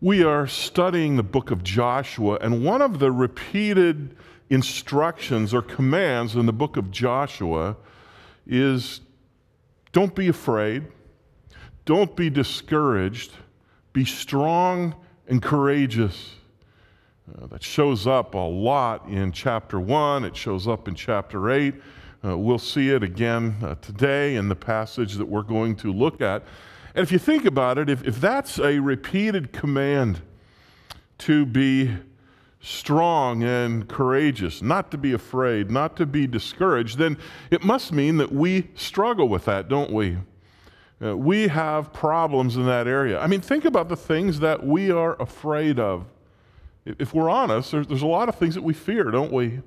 We are studying the book of Joshua, and one of the repeated instructions or commands in the book of Joshua is don't be afraid, don't be discouraged, be strong and courageous. That shows up a lot in chapter 1, it shows up in chapter 8. We'll see it again today in the passage that we're going to look at. And if you think about it, if that's a repeated command to be strong and courageous, not to be afraid, not to be discouraged, then it must mean that we struggle with that, don't we? We have problems in that area. I mean, think about the things that we are afraid of. If we're honest, there's a lot of things that we fear, don't we?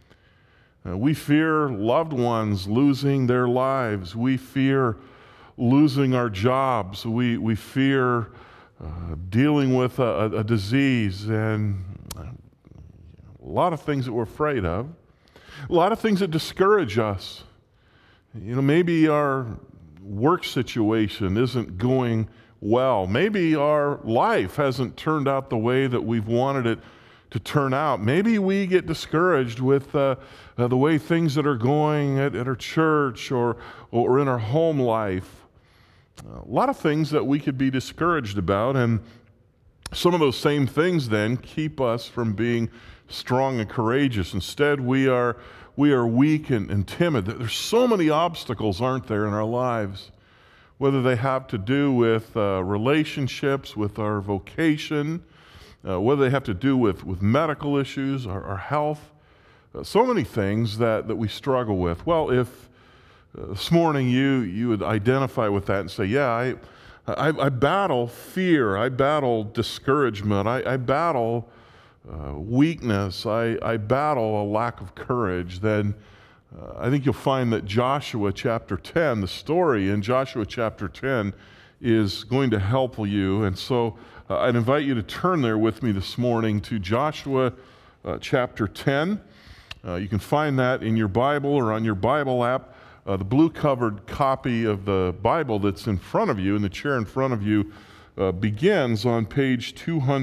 We fear loved ones losing their lives. We fear losing our jobs. We fear dealing with a disease, and a lot of things that we're afraid of. A lot of things that discourage us. Maybe our work situation isn't going well. Maybe our life hasn't turned out the way that we've wanted it to turn out. Maybe we get discouraged with the way things that are going at our church or in our home life. A lot of things that we could be discouraged about, and some of those same things then keep us from being strong and courageous. Instead, we are weak and timid. There's so many obstacles, aren't there, in our lives, whether they have to do with relationships, with our vocation, whether they have to do with medical issues, our health, so many things that we struggle with. Well, if this morning you would identify with that and say, yeah, I battle fear, I battle discouragement, I battle weakness, I battle a lack of courage, then I think you'll find that Joshua chapter 10, the story in Joshua chapter 10 is going to help you. And so I'd invite you to turn there with me this morning to Joshua chapter 10. You can find that in your Bible or on your Bible app. The blue-covered copy of the Bible that's in front of you, in the chair in front of you, begins on page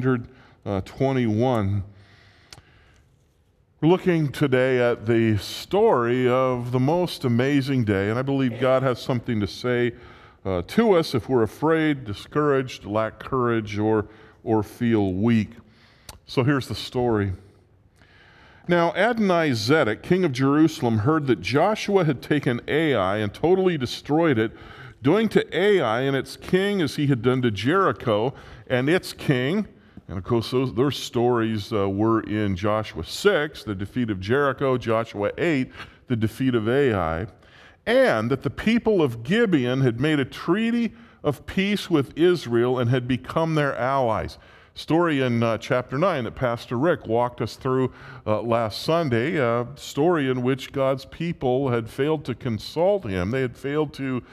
221. We're looking today at the story of the most amazing day, and I believe God has something to say to us if we're afraid, discouraged, lack courage, or feel weak. So here's the story. Now Adoni-Zedek, king of Jerusalem, heard that Joshua had taken Ai and totally destroyed it, doing to Ai and its king as he had done to Jericho and its king. And of course, those stories were in Joshua 6, the defeat of Jericho, Joshua 8, the defeat of Ai, and that the people of Gibeon had made a treaty of peace with Israel and had become their allies. Story in chapter 9 that Pastor Rick walked us through last Sunday, a story in which God's people had failed to consult him. They had failed to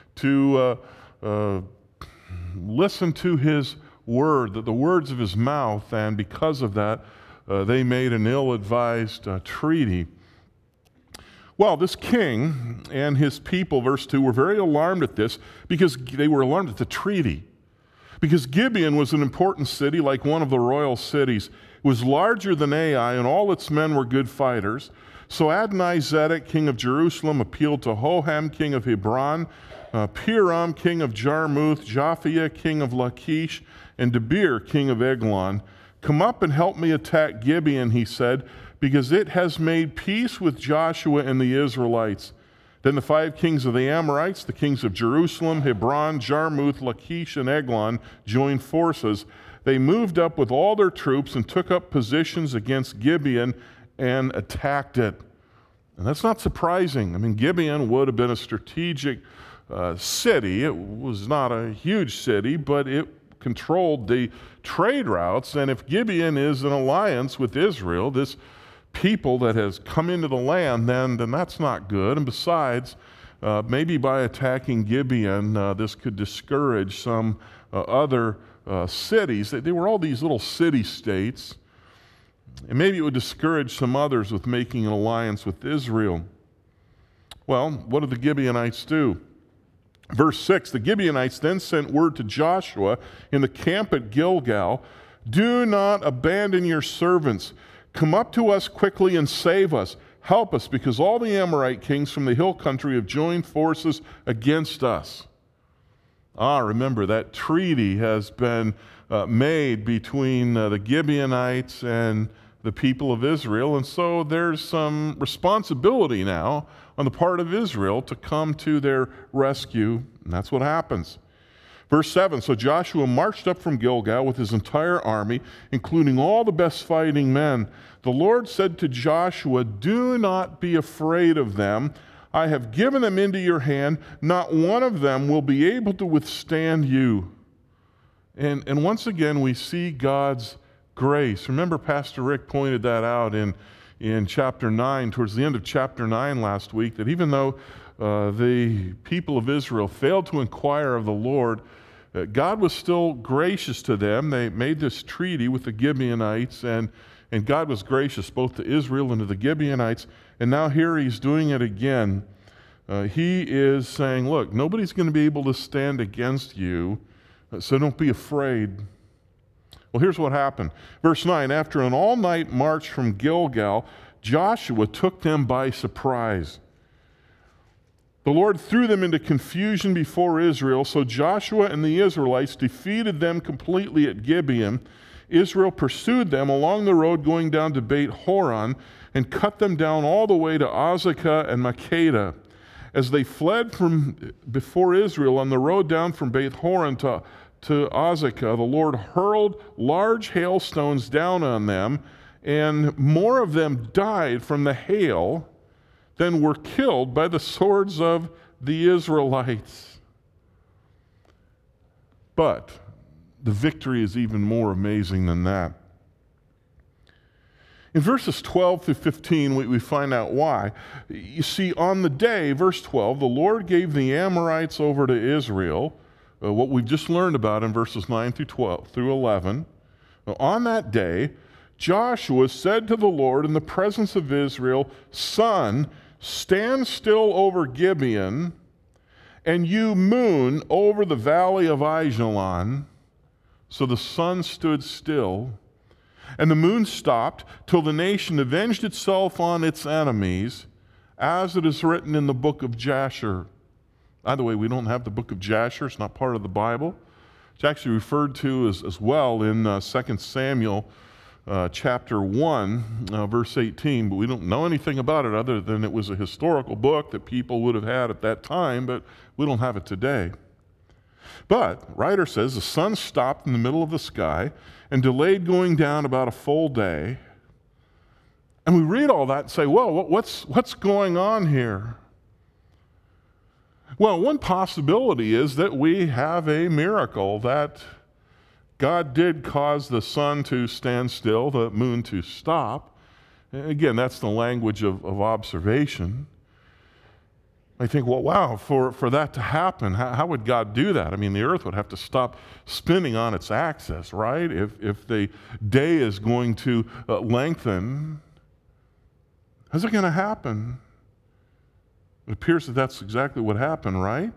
listen to his word, the words of his mouth, and because of that, they made an ill-advised treaty. Well, this king and his people, verse 2, were very alarmed at this because they were alarmed at the treaty. Because Gibeon was an important city, like one of the royal cities. It was larger than Ai, and all its men were good fighters. So Adoni-Zedek, king of Jerusalem, appealed to Hoham, king of Hebron, Piram, king of Jarmuth, Japhia, king of Lachish, and Debir, king of Eglon. Come up and help me attack Gibeon, he said, because it has made peace with Joshua and the Israelites. Then the 5 kings of the Amorites, the kings of Jerusalem, Hebron, Jarmuth, Lachish, and Eglon, joined forces. They moved up with all their troops and took up positions against Gibeon and attacked it. And that's not surprising. I mean, Gibeon would have been a strategic city. It was not a huge city, but it controlled the trade routes. And if Gibeon is in alliance with Israel, this people that has come into the land, then that's not good. And besides, maybe by attacking Gibeon, this could discourage some other cities. They were all these little city-states. And maybe it would discourage some others with making an alliance with Israel. Well, what did the Gibeonites do? Verse 6, the Gibeonites then sent word to Joshua in the camp at Gilgal, "Do not abandon your servants. Come up to us quickly and save us. Help us, because all the Amorite kings from the hill country have joined forces against us." Remember, that treaty has been made between the Gibeonites and the people of Israel, and so there's some responsibility now on the part of Israel to come to their rescue, and that's what happens. Verse 7, so Joshua marched up from Gilgal with his entire army, including all the best fighting men. The Lord said to Joshua, "Do not be afraid of them. I have given them into your hand. Not one of them will be able to withstand you." And once again, we see God's grace. Remember, Pastor Rick pointed that out in chapter 9, towards the end of chapter 9 last week, that even though the people of Israel failed to inquire of the Lord, God was still gracious to them. They made this treaty with the Gibeonites, and God was gracious both to Israel and to the Gibeonites. And now here he's doing it again. He is saying, look, nobody's going to be able to stand against you, so don't be afraid. Well, here's what happened. Verse 9, after an all-night march from Gilgal, Joshua took them by surprise. The Lord threw them into confusion before Israel, so Joshua and the Israelites defeated them completely at Gibeon. Israel pursued them along the road going down to Beit Horon and cut them down all the way to Azekah and Makkedah. As they fled from before Israel on the road down from Beit Horon to Azekah, the Lord hurled large hailstones down on them, and more of them died from the hail than were killed by the swords of the Israelites. But the victory is even more amazing than that. In verses 12 through 15, we find out why. You see, on the day, verse 12, the Lord gave the Amorites over to Israel, what we've just learned about in verses 9 through 11. On that day, Joshua said to the Lord in the presence of Israel, "Sun, stand still over Gibeon, and you, moon, over the valley of Aijalon." So the sun stood still, and the moon stopped, till the nation avenged itself on its enemies, as it is written in the book of Jasher. By the way, we don't have the book of Jasher. It's not part of the Bible. It's actually referred to as well in 2 Samuel chapter 1, verse 18, but we don't know anything about it other than it was a historical book that people would have had at that time, but we don't have it today. But, writer says, the sun stopped in the middle of the sky and delayed going down about a full day. And we read all that and say, well, what's going on here? Well, one possibility is that we have a miracle, that God did cause the sun to stand still, the moon to stop. Again, that's the language of observation. I think, well, wow, for that to happen, how would God do that? I mean, the earth would have to stop spinning on its axis, right? If the day is going to lengthen, how's it going to happen? It appears that that's exactly what happened, right?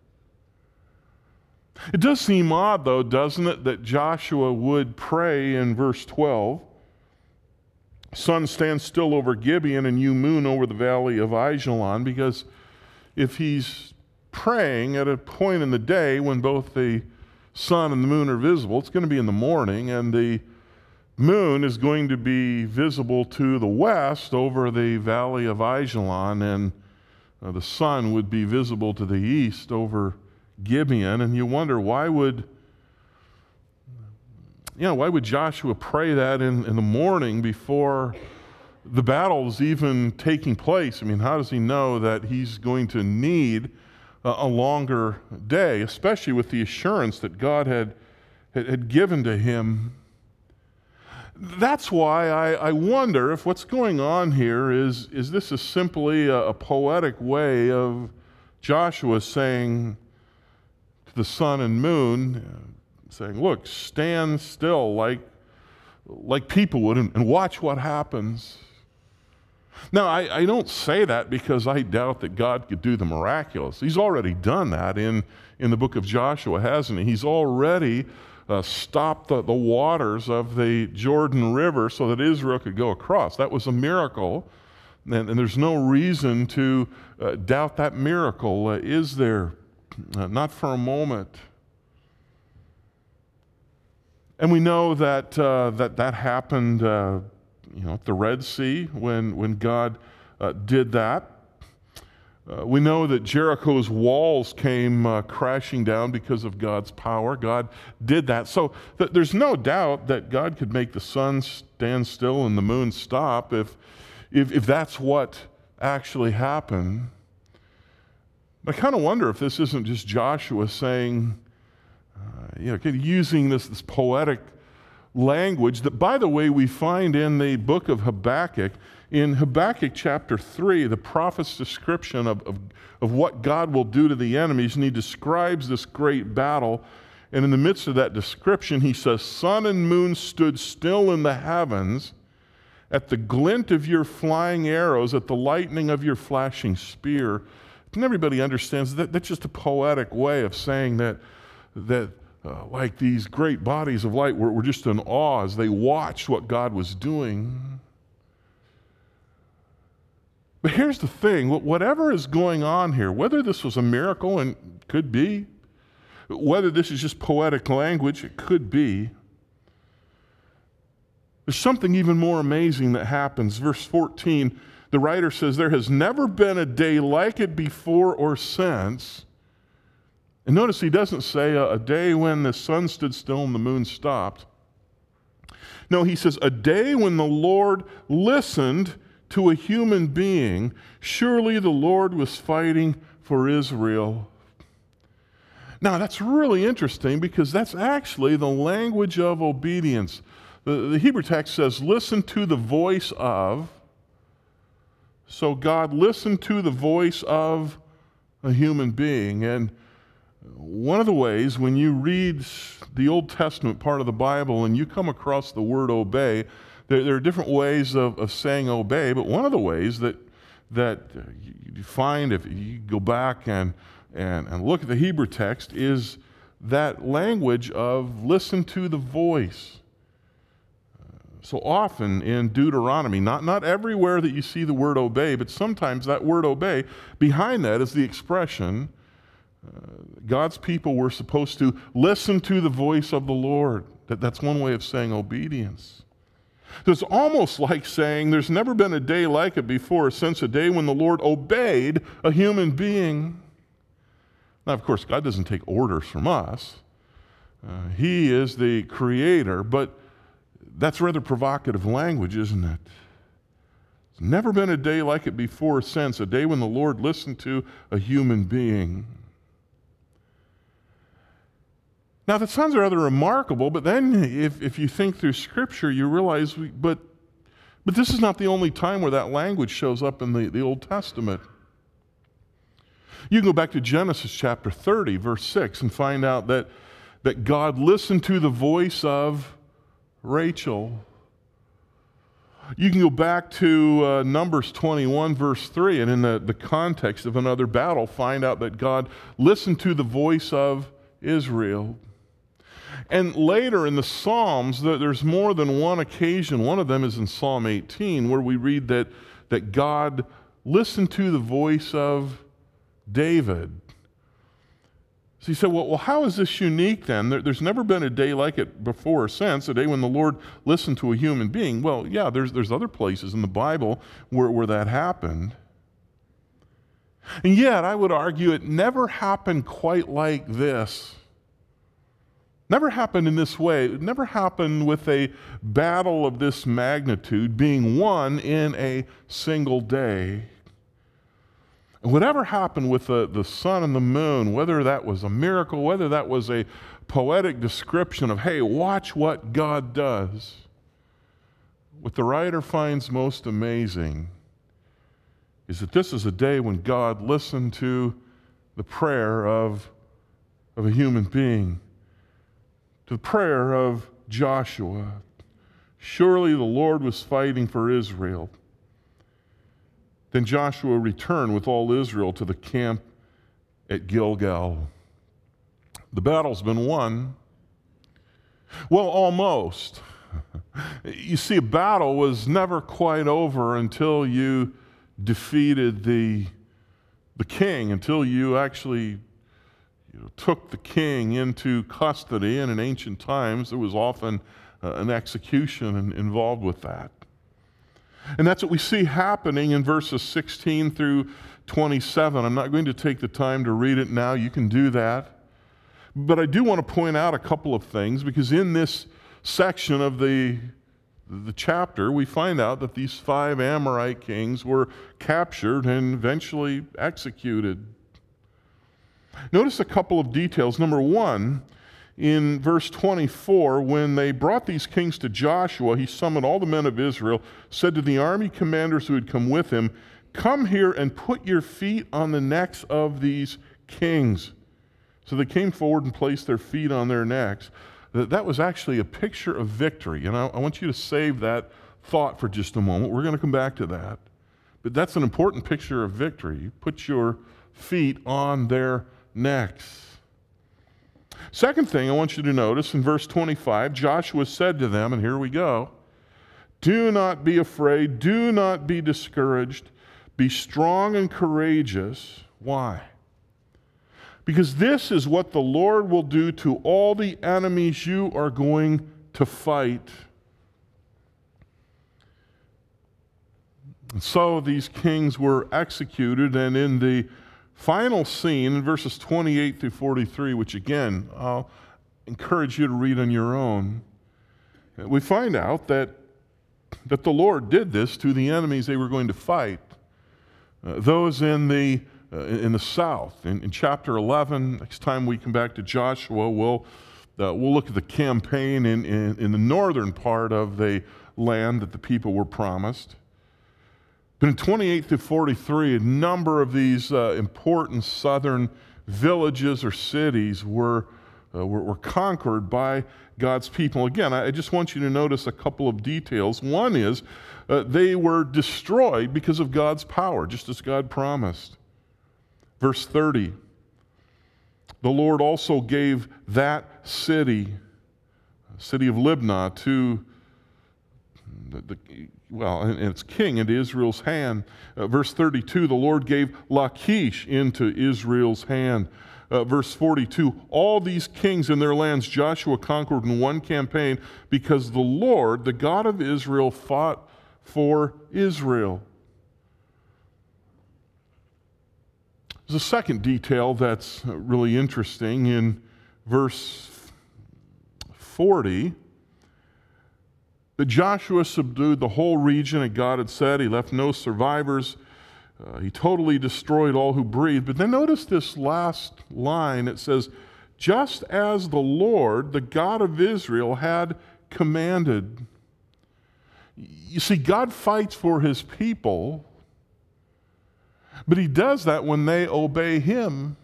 It does seem odd, though, doesn't it, that Joshua would pray in verse 12, "Sun, stand still over Gibeon, and you, moon, over the valley of Aijalon," because if he's praying at a point in the day when both the sun and the moon are visible, it's going to be in the morning, and the moon is going to be visible to the west over the valley of Aijalon, and the sun would be visible to the east over Gibeon. And you wonder, why would Joshua pray that in the morning before the battle is even taking place? I mean, how does he know that he's going to need a longer day, especially with the assurance that God had given to him? That's why I wonder if what's going on here is this is simply a poetic way of Joshua saying to the sun and moon, saying, look, stand still like people would and watch what happens. Now, I don't say that because I doubt that God could do the miraculous. He's already done that in the book of Joshua, hasn't he? He's already stopped the waters of the Jordan River so that Israel could go across. That was a miracle, and there's no reason to doubt that miracle, is there? Not for a moment. And we know that that happened at the Red Sea when God did that. We know that Jericho's walls came crashing down because of God's power. God did that. So there's no doubt that God could make the sun stand still and the moon stop if that's what actually happened. I kind of wonder if this isn't just Joshua saying, using this poetic language that, by the way, we find in the book of Habakkuk. In Habakkuk chapter 3, the prophet's description of what God will do to the enemies, and he describes this great battle. And in the midst of that description, he says, "Sun and moon stood still in the heavens at the glint of your flying arrows, at the lightning of your flashing spear." And everybody understands that that's just a poetic way of saying that like these great bodies of light were just in awe as they watched what God was doing. But here's the thing, whatever is going on here, whether this was a miracle, and could be, whether this is just poetic language, it could be, there's something even more amazing that happens. Verse 14, the writer says, "There has never been a day like it before or since." And notice he doesn't say a day when the sun stood still and the moon stopped. No, he says, "A day when the Lord listened to a human being. Surely the Lord was fighting for Israel." Now, that's really interesting because that's actually the language of obedience. The Hebrew text says, "Listen to the voice of." So God listened to the voice of a human being. And one of the ways, when you read the Old Testament part of the Bible and you come across the word obey, there are different ways of saying obey, but one of the ways that you find if you go back and look at the Hebrew text is that language of listen to the voice. So often in Deuteronomy, not everywhere that you see the word obey, but sometimes that word obey, behind that is the expression God's people were supposed to listen to the voice of the Lord. That's one way of saying obedience. So it's almost like saying there's never been a day like it before since a day when the Lord obeyed a human being. Now, of course, God doesn't take orders from us. He is the creator, but that's rather provocative language, isn't it? There's never been a day like it before or since, a day when the Lord listened to a human being. Now, that sounds rather remarkable, but then if you think through Scripture, you realize, but this is not the only time where that language shows up in the Old Testament. You can go back to Genesis chapter 30, verse 6, and find out that God listened to the voice of Rachel. You can go back to Numbers 21, verse 3, and in the context of another battle, find out that God listened to the voice of Israel. And later in the Psalms, there's more than one occasion. One of them is in Psalm 18, where we read that God listened to the voice of David. So you say, well, how is this unique then? There's never been a day like it before or since, a day when the Lord listened to a human being. Well, yeah, there's other places in the Bible where that happened. And yet, I would argue it never happened quite like this. Never happened in this way. It never happened with a battle of this magnitude being won in a single day. And whatever happened with the sun and the moon, whether that was a miracle, whether that was a poetic description of, hey, watch what God does, what the writer finds most amazing is that this is a day when God listened to the prayer of a human being, to the prayer of Joshua. Surely the Lord was fighting for Israel. Then Joshua returned with all Israel to the camp at Gilgal. The battle's been won. Well, almost. You see, a battle was never quite over until you defeated the king, until you actually took the king into custody. And in ancient times, there was often an execution involved with that. And that's what we see happening in verses 16 through 27. I'm not going to take the time to read it now. You can do that. But I do want to point out a couple of things, because in this section of the chapter, we find out that these 5 Amorite kings were captured and eventually executed. Notice a couple of details. Number one, in verse 24, when they brought these kings to Joshua, he summoned all the men of Israel, said to the army commanders who had come with him, "Come here and put your feet on the necks of these kings." So they came forward and placed their feet on their necks. That was actually a picture of victory. And I want you to save that thought for just a moment. We're going to come back to that. But that's an important picture of victory. You put your feet on their necks. Second thing I want you to notice in verse 25, Joshua said to them, and here we go, "Do not be afraid, do not be discouraged, be strong and courageous." Why? Because this is what the Lord will do to all the enemies you are going to fight. And so these kings were executed, and in the final scene, in verses 28 through 43, which again, I'll encourage you to read on your own, we find out that the Lord did this to the enemies they were going to fight. Those in the south. In chapter 11, next time we come back to Joshua, we'll look at the campaign in the northern part of the land that the people were promised. But in 28 through 43, a number of these important southern villages or cities were conquered by God's people. Again, I just want you to notice a couple of details. One is they were destroyed because of God's power, just as God promised. Verse 30, the Lord also gave that city of Libnah, to and its king into Israel's hand. Verse 32, the Lord gave Lachish into Israel's hand. Verse 42, all these kings and their lands Joshua conquered in one campaign, because the Lord, the God of Israel, fought for Israel. There's a second detail that's really interesting in verse 40. That Joshua subdued the whole region, and God had said he left no survivors. He totally destroyed all who breathed. But then notice this last line. It says, just as the Lord, the God of Israel, had commanded. You see, God fights for his people, but he does that when they obey him.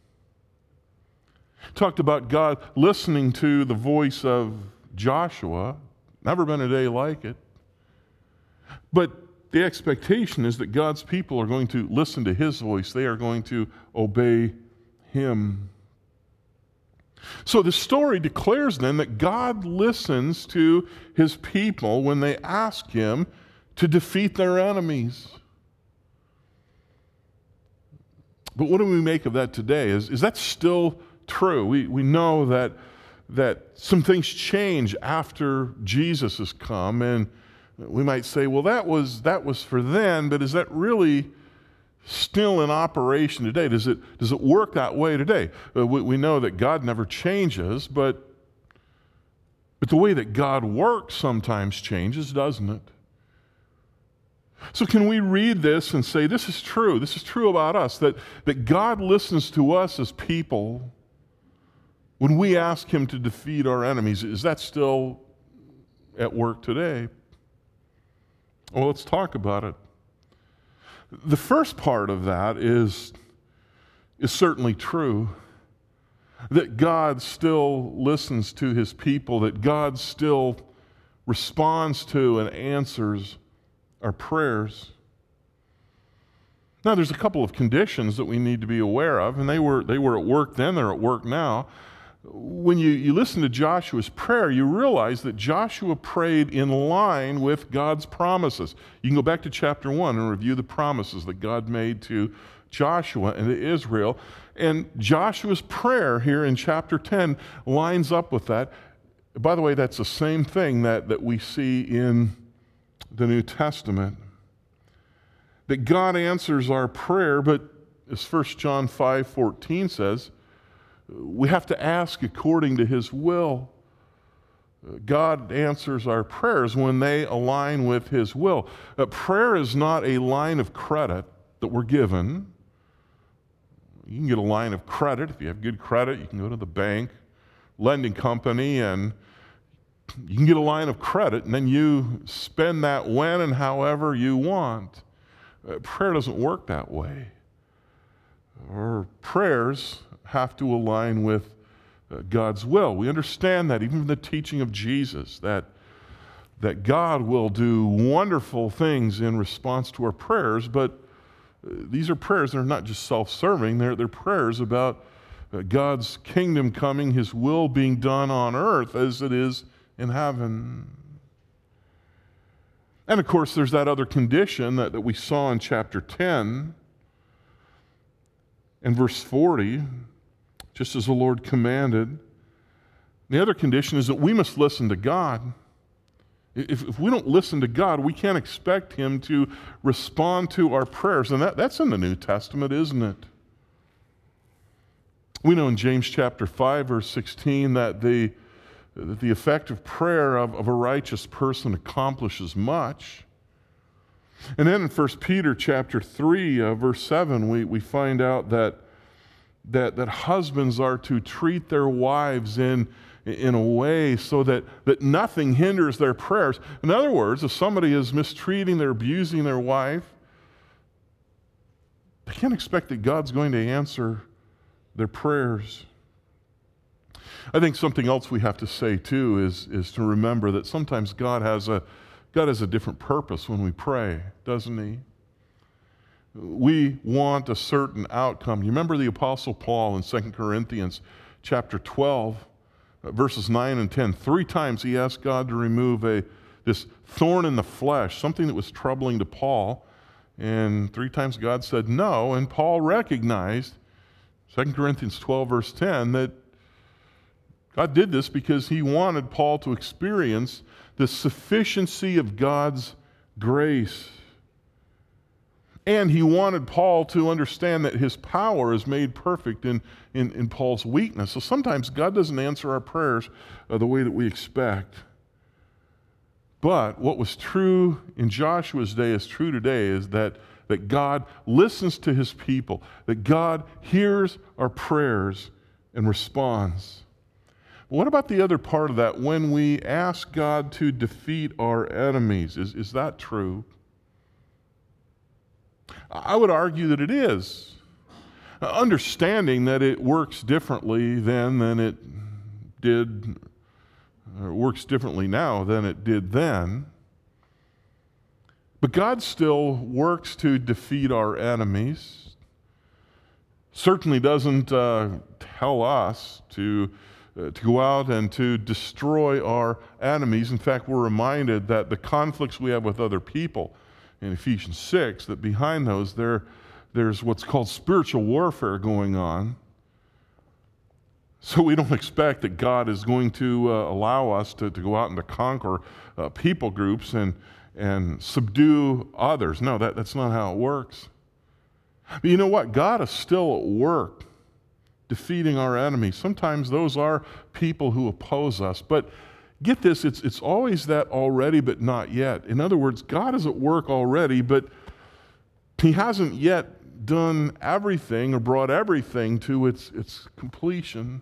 Talked about God listening to the voice of Joshua. Never been a day like it. But the expectation is that God's people are going to listen to his voice. They are going to obey him. So the story declares then that God listens to his people when they ask him to defeat their enemies. But what do we make of that today? Is that still true? We know that some things change after Jesus has come, and we might say, well, that was for then, but is that really still in operation today? Does it work that way today? We know that God never changes, but the way that God works sometimes changes, doesn't it? So can we read this and say, this is true about us, that God listens to us as people when we ask him to defeat our enemies? Is that still at work today? Well, let's talk about it. The first part of that is certainly true, that God still listens to his people, that God still responds to and answers our prayers. Now, there's a couple of conditions that we need to be aware of, and they were at work then, they're at work now. When you listen to Joshua's prayer, you realize that Joshua prayed in line with God's promises. You can go back to chapter 1 and review the promises that God made to Joshua and to Israel. And Joshua's prayer here in chapter 10 lines up with that. By the way, that's the same thing that we see in the New Testament. That God answers our prayer, but as 1 John 5:14 says, we have to ask according to His will. God answers our prayers when they align with His will. Prayer is not a line of credit that we're given. You can get a line of credit. If you have good credit, you can go to the bank, lending company, and you can get a line of credit, and then you spend that when and however you want. Prayer doesn't work that way. Our prayers have to align with God's will. We understand that even from the teaching of Jesus, that God will do wonderful things in response to our prayers, but these are prayers that are not just self-serving. They're prayers about God's kingdom coming, His will being done on earth as it is in heaven. And of course, there's that other condition that we saw in chapter 10 and verse 40, just as the Lord commanded. The other condition is that we must listen to God. If we don't listen to God, we can't expect Him to respond to our prayers. And that's in the New Testament, isn't it? We know in James chapter 5, verse 16, that the effective prayer of a righteous person accomplishes much. And then in 1 Peter chapter 3, verse 7, we find out that husbands are to treat their wives in a way so that nothing hinders their prayers. In other words, if somebody is mistreating, they're abusing their wife, they can't expect that God's going to answer their prayers. I think something else we have to say too is to remember that sometimes God has a different purpose when we pray, doesn't He? We want a certain outcome. You remember the Apostle Paul in 2 Corinthians chapter 12, verses 9 and 10. 3 times he asked God to remove this thorn in the flesh, something that was troubling to Paul. And 3 times God said no, and Paul recognized, 2 Corinthians 12, verse 10, that God did this because He wanted Paul to experience the sufficiency of God's grace. And He wanted Paul to understand that His power is made perfect in Paul's weakness. So sometimes God doesn't answer our prayers the way that we expect. But what was true in Joshua's day is true today, is that God listens to His people, that God hears our prayers and responds. But what about the other part of that? When we ask God to defeat our enemies, is that true? I would argue that it is. Understanding that it works differently than it did, or works differently now than it did then. But God still works to defeat our enemies. Certainly doesn't tell us to go out and to destroy our enemies. In fact, we're reminded that the conflicts we have with other people in Ephesians 6, that behind those there's what's called spiritual warfare going on. So we don't expect that God is going to allow us to go out and to conquer people groups and subdue others. No, that's not how it works. But you know what? God is still at work defeating our enemies. Sometimes those are people who oppose us. But get this, it's always that already but not yet. In other words, God is at work already, but He hasn't yet done everything or brought everything to its completion.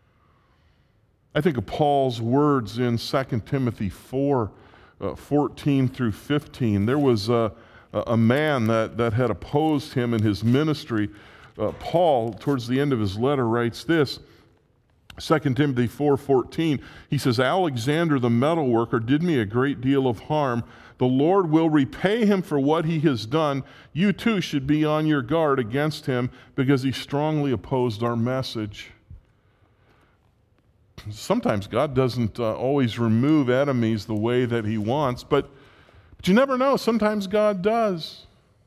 I think of Paul's words in 2 Timothy 4, 14 through 15. There was a man that had opposed him in his ministry. Paul, towards the end of his letter, writes this: 2 Timothy 4:14, he says, Alexander the metalworker did me a great deal of harm. The Lord will repay him for what he has done. You too should be on your guard against him because he strongly opposed our message. Sometimes God doesn't always remove enemies the way that he wants, but you never know. Sometimes God does.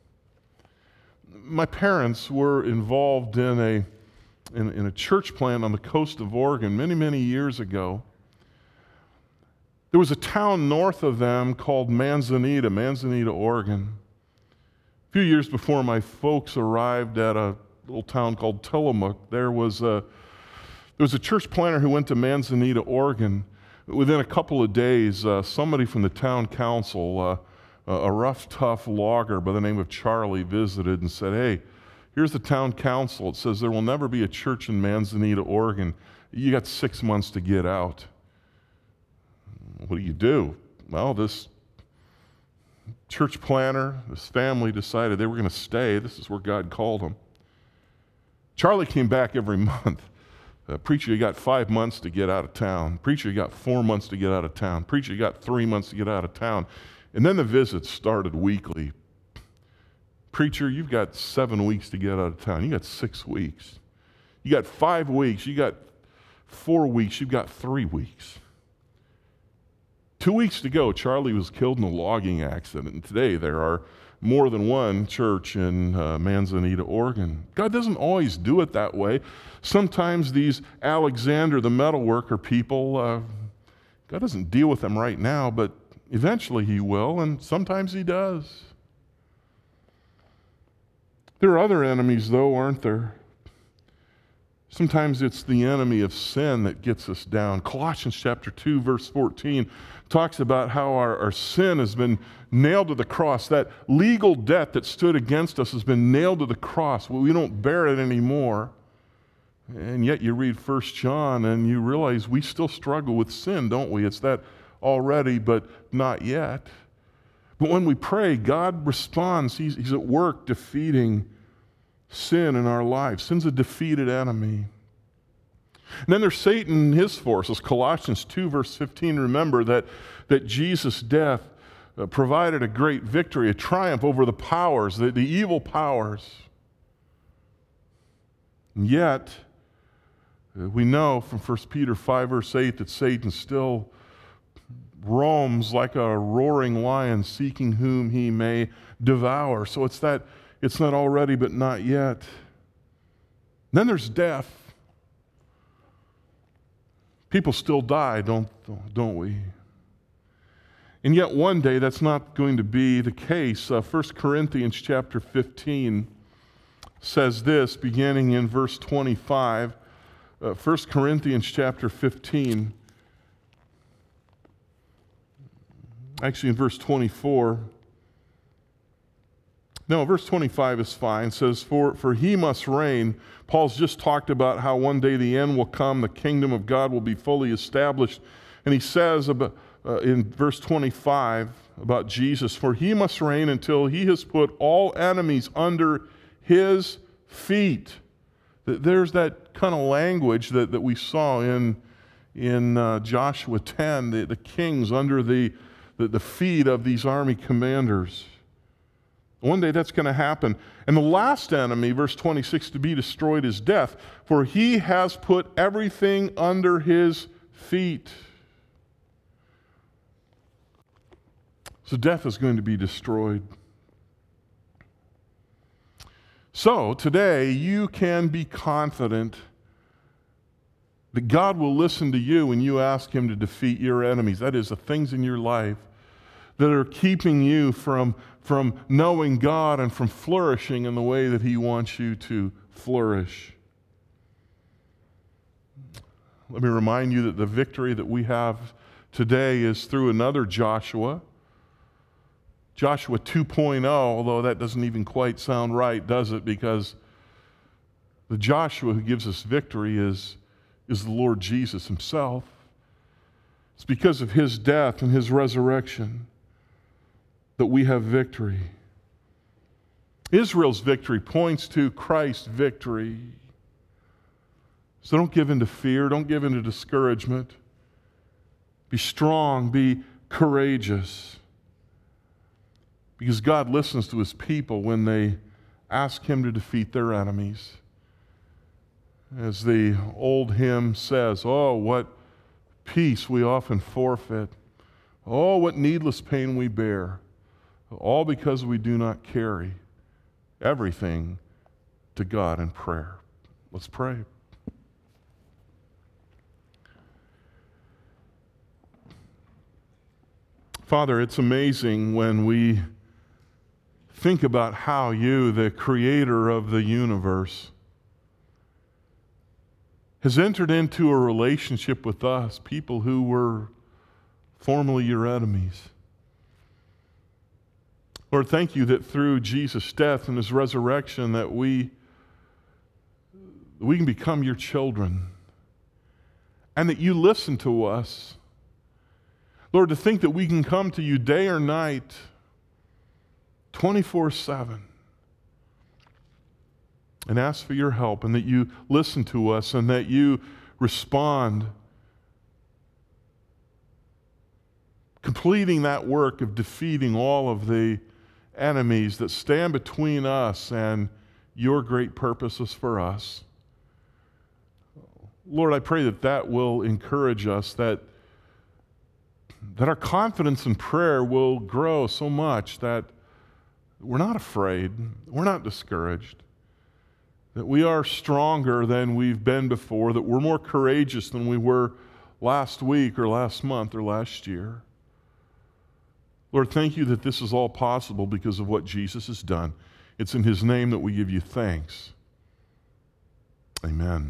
My parents were involved in a church plant on the coast of Oregon many, many years ago. There was a town north of them called Manzanita, Oregon. A few years before my folks arrived at a little town called Tillamook, there was a church planter who went to Manzanita, Oregon. Within a couple of days, somebody from the town council, a rough, tough logger by the name of Charlie, visited and said, hey, here's the town council. It says there will never be a church in Manzanita, Oregon. You got 6 months to get out. What do? Well, this church planter, this family decided they were going to stay. This is where God called them. Charlie came back every month. Preacher, you got 5 months to get out of town. Preacher, you got 4 months to get out of town. Preacher, you got 3 months to get out of town. And then the visits started weekly. Preacher, you've got 7 weeks to get out of town. You got 6 weeks. You got 5 weeks. You got 4 weeks. You've got 3 weeks. 2 weeks to go, Charlie was killed in a logging accident. And today there are more than one church in Manzanita, Oregon. God doesn't always do it that way. Sometimes these Alexander the metalworker people, God doesn't deal with them right now, but eventually he will, and sometimes he does. There are other enemies, though, aren't there? Sometimes it's the enemy of sin that gets us down. Colossians chapter 2, verse 14 talks about how our sin has been nailed to the cross. That legal debt that stood against us has been nailed to the cross. Well, we don't bear it anymore. And yet you read 1 John and you realize we still struggle with sin, don't we? It's that already, but not yet. But when we pray, God responds. He's at work defeating sin in our lives. Sin's a defeated enemy. And then there's Satan and his forces. Colossians 2, verse 15, remember that Jesus' death provided a great victory, a triumph over the powers, the evil powers. And yet, we know from 1 Peter 5, verse 8, that Satan still roams like a roaring lion, seeking whom he may devour. So it's not already, but not yet. Then there's death. People still die, don't we? And yet one day that's not going to be the case. 1 Corinthians chapter 15 says this, beginning in verse 25. 1 Corinthians chapter 15, actually in verse 24. No, verse 25 is fine. It says, for he must reign. Paul's just talked about how one day the end will come, the kingdom of God will be fully established. And he says about, in verse 25 about Jesus, for he must reign until he has put all enemies under his feet. There's that kind of language that we saw in Joshua 10, the kings under the feet of these army commanders. One day that's going to happen. And the last enemy, verse 26, to be destroyed is death, for he has put everything under his feet. So death is going to be destroyed. So today you can be confident that God will listen to you when you ask him to defeat your enemies. That is, the things in your life that are keeping you from knowing God and from flourishing in the way that he wants you to flourish. Let me remind you that the victory that we have today is through another Joshua. Joshua 2.0, although that doesn't even quite sound right, does it? Because the Joshua who gives us victory is the Lord Jesus himself. It's because of his death and his resurrection that we have victory. Israel's victory points to Christ's victory. So don't give in to fear. Don't give in to discouragement. Be strong. Be courageous. Because God listens to His people when they ask Him to defeat their enemies. As the old hymn says, oh, what peace we often forfeit. Oh, what needless pain we bear. All because we do not carry everything to God in prayer. Let's pray. Father, it's amazing when we think about how you, the creator of the universe, has entered into a relationship with us, people who were formerly your enemies. Lord, thank you that through Jesus' death and His resurrection that we can become your children and that you listen to us. Lord, to think that we can come to you day or night, 24/7, and ask for your help, and that you listen to us, and that you respond, completing that work of defeating all of the enemies that stand between us and your great purposes for us. Lord, I pray that that will encourage us, that our confidence in prayer will grow so much that we're not afraid, we're not discouraged, that we are stronger than we've been before, that we're more courageous than we were last week or last month or last year. Lord, thank you that this is all possible because of what Jesus has done. It's in His name that we give you thanks. Amen.